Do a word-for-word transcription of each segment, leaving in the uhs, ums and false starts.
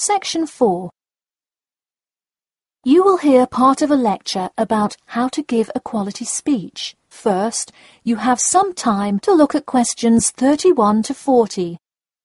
Section four. You will hear part of a lecture about how to give a quality speech. First, you have some time to look at questions thirty-one to forty.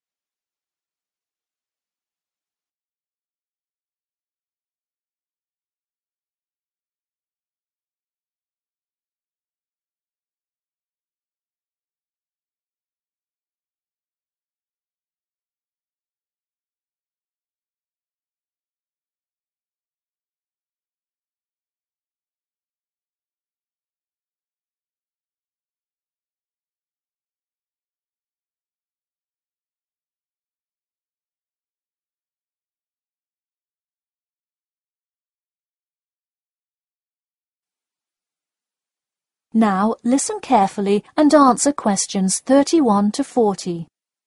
Now listen carefully and answer questions thirty-one to forty.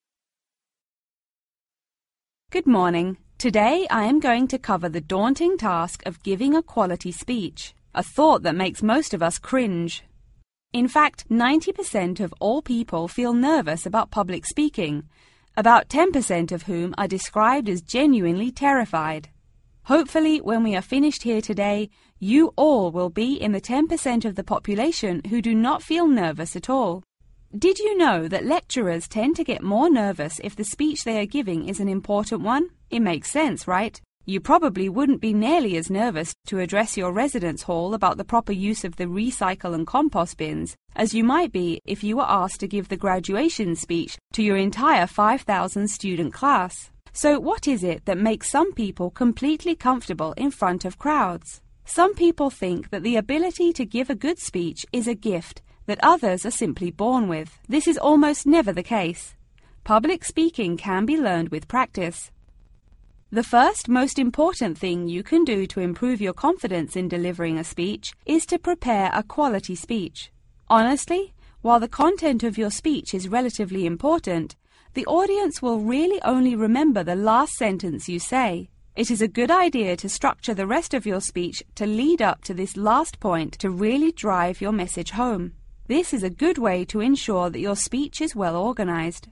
Good morning. Today I am going to cover the daunting task of giving a quality speech, a thought that makes most of us cringe. In fact, ninety percent of all people feel nervous about public speaking, about ten percent of whom are described as genuinely terrified. Hopefully, when we are finished here today, you all will be in the ten percent of the population who do not feel nervous at all. Did you know that lecturers tend to get more nervous if the speech they are giving is an important one? It makes sense, right? You probably wouldn't be nearly as nervous to address your residence hall about the proper use of the recycle and compost bins as you might be if you were asked to give the graduation speech to your entire five thousand student class. So what is it that makes some people completely comfortable in front of crowds? Some people think that the ability to give a good speech is a gift that others are simply born with. This is almost never the case. Public speaking can be learned with practice. The first most important thing you can do to improve your confidence in delivering a speech is to prepare a quality speech. Honestly, while the content of your speech is relatively important, the audience will really only remember the last sentence you say. It is a good idea to structure the rest of your speech to lead up to this last point to really drive your message home. This is a good way to ensure that your speech is well organized.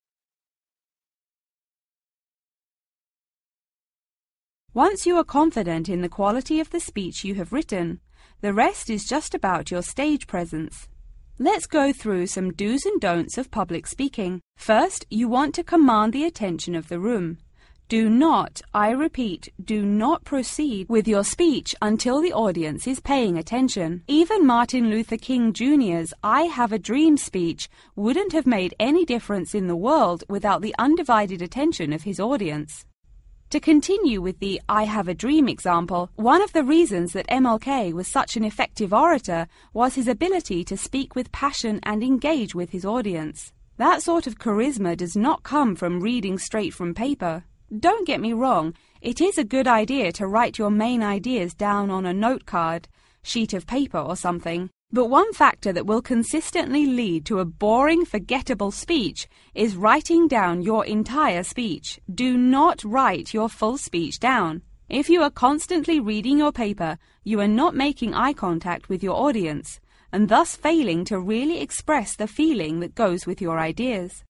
Once you are confident in the quality of the speech you have written, the rest is just about your stage presence. Let's go through some do's and don'ts of public speaking. First, you want to command the attention of the room. Do not, I repeat, do not proceed with your speech until the audience is paying attention. Even Martin Luther King Junior's I Have a Dream speech wouldn't have made any difference in the world without the undivided attention of his audience. To continue with the I Have a Dream example, one of the reasons that M L K was such an effective orator was his ability to speak with passion and engage with his audience. That sort of charisma does not come from reading straight from paper. Don't get me wrong, it is a good idea to write your main ideas down on a note card, sheet of paper or something. But one factor that will consistently lead to a boring, forgettable speech is writing down your entire speech. Do not write your full speech down. If you are constantly reading your paper, you are not making eye contact with your audience, and thus failing to really express the feeling that goes with your ideas.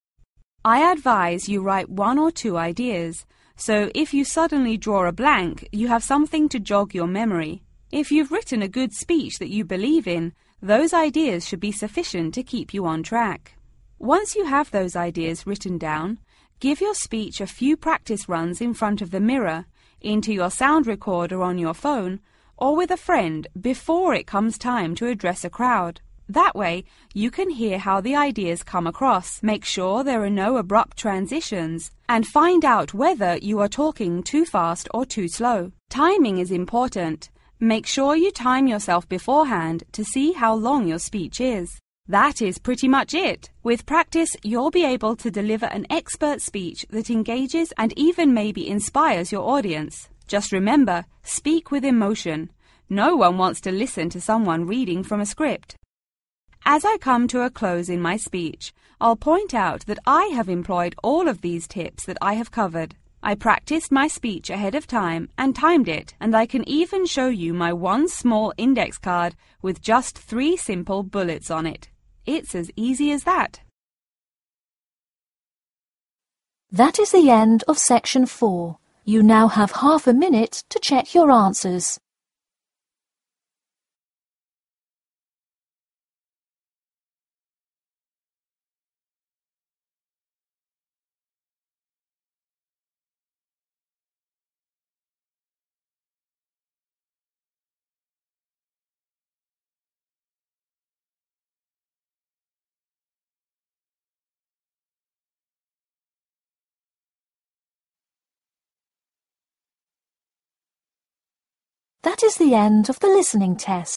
I advise you write one or two ideas, so if you suddenly draw a blank, you have something to jog your memory. If you've written a good speech that you believe in, those ideas should be sufficient to keep you on track. Once you have those ideas written down, give your speech a few practice runs in front of the mirror, into your sound recorder on your phone, or with a friend before it comes time to address a crowd. That way, you can hear how the ideas come across, make sure there are no abrupt transitions, and find out whether you are talking too fast or too slow. Timing is important. Make sure you time yourself beforehand to see how long your speech is. That is pretty much it. With practice, you'll be able to deliver an expert speech that engages and even maybe inspires your audience. Just remember, speak with emotion. No one wants to listen to someone reading from a script. As I come to a close in my speech, I'll point out that I have employed all of these tips that I have covered. I practiced my speech ahead of time and timed it, and I can even show you my one small index card with just three simple bullets on it. It's as easy as that. That is the end of section four. You now have half a minute to check your answers. That is the end of the listening test.